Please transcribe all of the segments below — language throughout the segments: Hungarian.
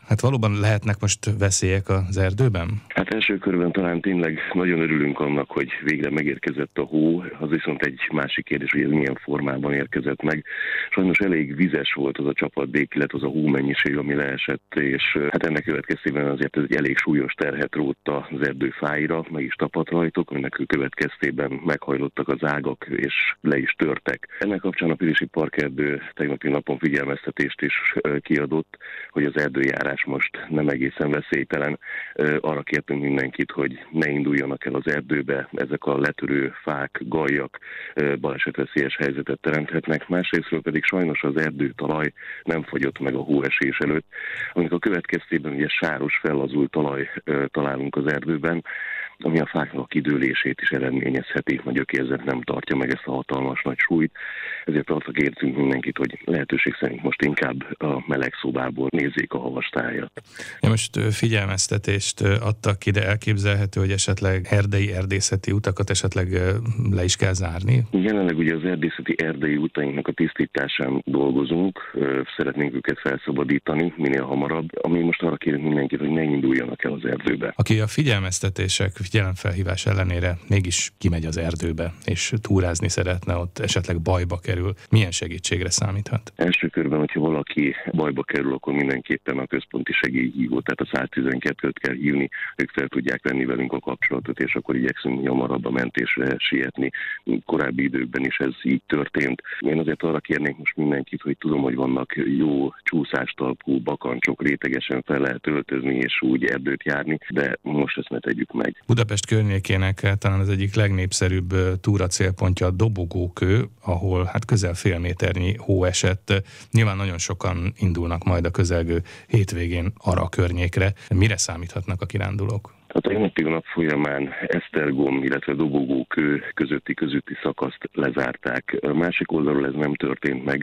Hát valóban lehetnek most veszélyek az erdőben? Hát első körben talán tényleg nagyon örülünk annak, hogy végre megérkezett a hó, az viszont egy másik kérdés, hogy ez milyen formában érkezett meg. Sajnos elég vizes volt az a csapadék, illetve az a hómennyiség, ami leesett, és hát ennek következtében azért ez egy elég súlyos terhet rótt az erdő fáira, meg is tapadt rajtuk, aminek következtében meghajlottak az ágak, és le is törtek. Ennek kapcsán a Pilisi Parkerdő tegnapi napon figyelmeztetést is kiadott, hogy az erdőjárás most nem egészen veszélytelen. Arra kértünk mindenkit, hogy ne induljanak el az erdőbe, ezek a letörő fák, gajak balesetveszélyes helyzetet teremthetnek. Másrésztről pedig sajnos az erdőtalaj nem fagyott meg a hóesés előtt, aminek a következtében ugye sáros, fellazult talaj találunk az erdőben, ami a fáknak a kidőlését is eredményezheti, a gyökérzet nem tartja meg ezt a hatalmas nagy súlyt. Ezért arra kértünk mindenkit, hogy lehetőség szerint most inkább a meleg szobából nézzék a havastájat. Ja, most figyelmeztetést adtak ide, elképzelhető, hogy esetleg erdészeti utakat esetleg le is kell zárni? Jelenleg ugye az erdei utainknak a tisztításán dolgozunk, szeretnénk őket felszabadítani minél hamarabb, ami most arra kérünk mindenkit, hogy ne induljanak el az erdőbe. Aki a figyelemfelhívás ellenére mégis kimegy az erdőbe, és túrázni szeretne, ott esetleg bajba kerül, milyen segítségre számíthat? Első körben, hogyha valaki bajba kerül, akkor mindenképpen a központi segélyhívó, tehát a 112-t kell hívni, ők fel tudják venni velünk a kapcsolatot, és akkor igyekszünk hamarabb a mentésre sietni. Korábbi időkben is ez így történt. Én azért arra kérnék most mindenkit, hogy tudom, hogy vannak jó csúszástalpú bakancsok, rétegesen fel lehet öltözni, és úgy erdőt járni, de most ezt ne tegyük meg. Budapest környékének talán az egyik legnépszerűbb túracélpontja a Dobogókő, ahol hát közel fél méternyi hó esett. Nyilván nagyon sokan indulnak majd a közelgő hétvégén arra a környékre. Mire számíthatnak a kirándulók? A tegnapi nap folyamán Esztergom, illetve Dobogókő közötti szakaszt lezárták. A másik oldalról ez nem történt meg.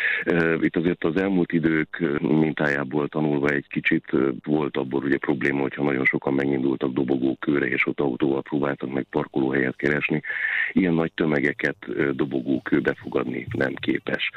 Itt azért az elmúlt idők mintájából tanulva egy kicsit volt abból ugye probléma, hogyha nagyon sokan megindultak Dobogókőre, és ott autóval próbáltak meg parkolóhelyet keresni. Ilyen nagy tömegeket Dobogókő befogadni nem képes.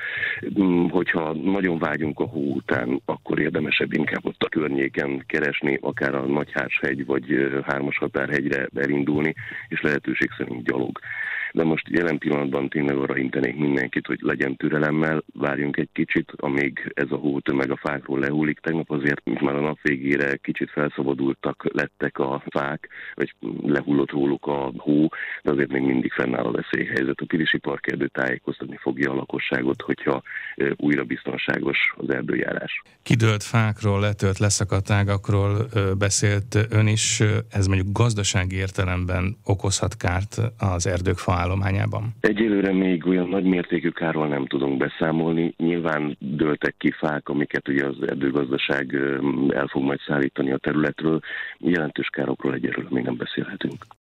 Hogyha nagyon vágyunk a hó után, akkor érdemesebb inkább ott a környéken keresni, akár a Nagyhárshegy vagy Hármas határhegyre elindulni, és lehetőség szerint gyalog. De most jelen pillanatban tényleg arra intenék mindenkit, hogy legyen türelemmel, várjunk egy kicsit, amíg ez a hótömeg a fákról lehullik. Tegnap azért már a nap végére kicsit felszabadultak lettek a fák, vagy lehullott róluk a hó, de azért még mindig fennáll a veszélyhelyzet. A Pilisi Parkerdő tájékoztatni fogja a lakosságot, hogyha újra biztonságos az erdőjárás. Kidőlt fákról, letört, leszakadt ágakról beszélt ön is, ez mondjuk gazdasági értelemben okozhat kárt az erdők faállományában? Egyelőre még olyan nagy mértékű kárról nem tudunk beszámolni. Nyilván dőltek ki fák, amiket ugye az erdőgazdaság el fog majd szállítani a területről. Jelentős károkról egyelőre még nem beszélhetünk.